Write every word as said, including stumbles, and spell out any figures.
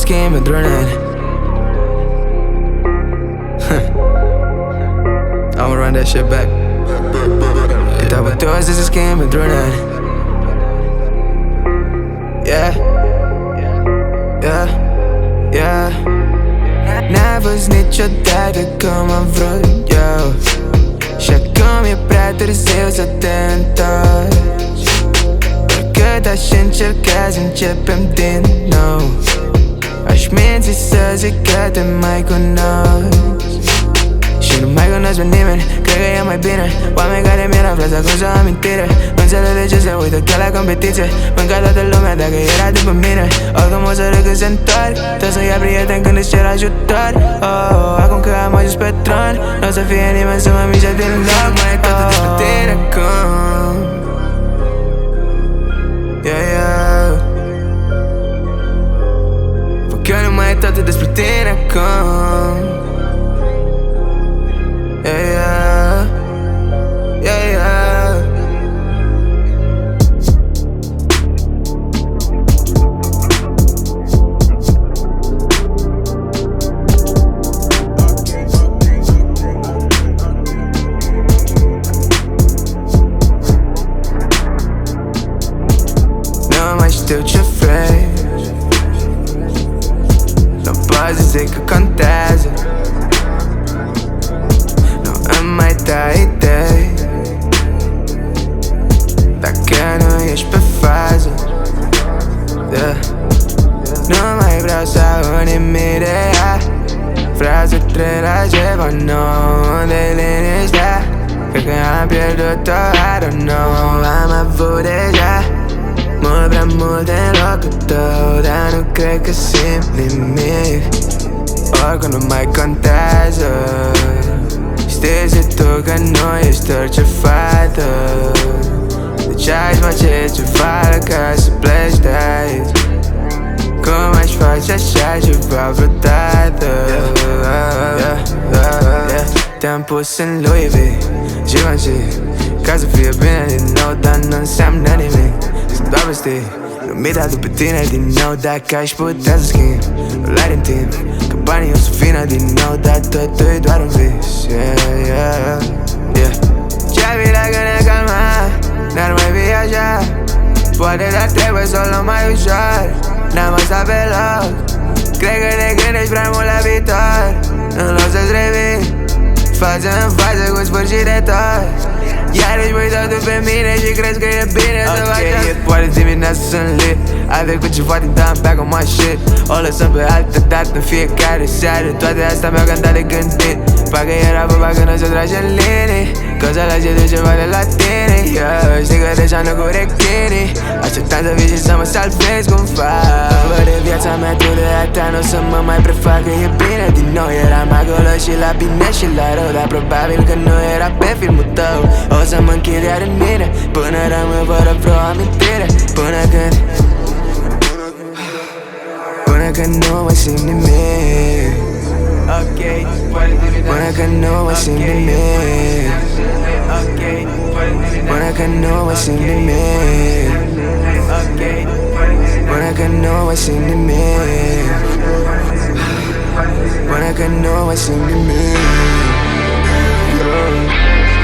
schimb într-un an. I'ma run that shit back. Uitau pe toți să schimb într-un an. Yeah, yeah, yeah. N-ai văzut niciodată cum am vrut eu, și acum e prea târziu să te întorci. Oricât aș încerca să începem din nou, aș minți să zic că te mai cunoști. Și nu mai cunosc pe nimeni, cred că e mai bine. Oameni care mi-ar afla să acuză o amintire. Nu înțeleg de ce se uită chiar la competiție. Mânca toată lumea dacă era după mine. Oricum o să râd când se întorc. Trebuie să ia prieteni când îți cer ajutor. Oh, acum că am ajuns pe tron, n-o să fie nimeni să mă miște din loc. Mai e toată despre tine acum. Yeah, yeah. Fă că nu mai e toată despre tine acum. Yeah, yeah, yeah, yeah. Nu mai știu ce vrei, nu poți să zic că contează. Mai dai idei dacă nu ești pe fază, yeah. Nu mai vreau să aud nimic de ea. Vreau să trec la ceva nou, unde liniștea. Cred că am pierdut-o, I don't know. Am avut deja mult prea mult în locul tău, dar nu cred că simt nimic. Oricum nu mai contează. Știi și tu că nu ești orice fată. De ce aș face ceva ca să pleci de aici? Cum aș face așa ceva vreodată? yeah, yeah, yeah, yeah. Te-am pus în Louis V, Givenchy, ca să fie bine din nou, dar nu înseamnă nimic. Sunt doar vestii, nu mi-ai dat după tine din nou. Dacă aș putea să schimb, o lai din timp, că banii o să vină din nou, dar totul e doar un vis. Yeah, yeah, yeah. Ce-ar fi dacă ne calma, n-ar mai fi așa. Poate dar trebuie să o luăm mai ușor. N-am stat pe loc. Cred că te gândești prea mult la viitor. În loc să-ți revii față în față cu sfârșit de tot. Iar își pui totul pe mine și crezi că e bine să faci așa. Ok, e poate dimineața sunt lit. Ai trecut ceva din time back on my shit. O lăsăm pe altă dată în fiecare seară. Toate astea mi-au cantat de gândit. Parcă era vorba când o să tragi în linii, că o să lași de ceva de la tine. Yeah, știi că deja nu cu rechinii. Așteptam să vii și să mă salvezi cumva. Fără viața mea tu de a ta n-o să mă mai prefac, că e bine din nou. Eram acolo și la bine și la rău, dar probabil că nu era pe filmul tău. O să mă închid iar în mine, până rămân fără vreo amintire. Până când Până când nu mai simt nimic. Ok, până când nu mai simt nimic. Ok, până când nu mai simt nimic. Ok, până când nu mai simt nimic. Până când nu mai simt nimic.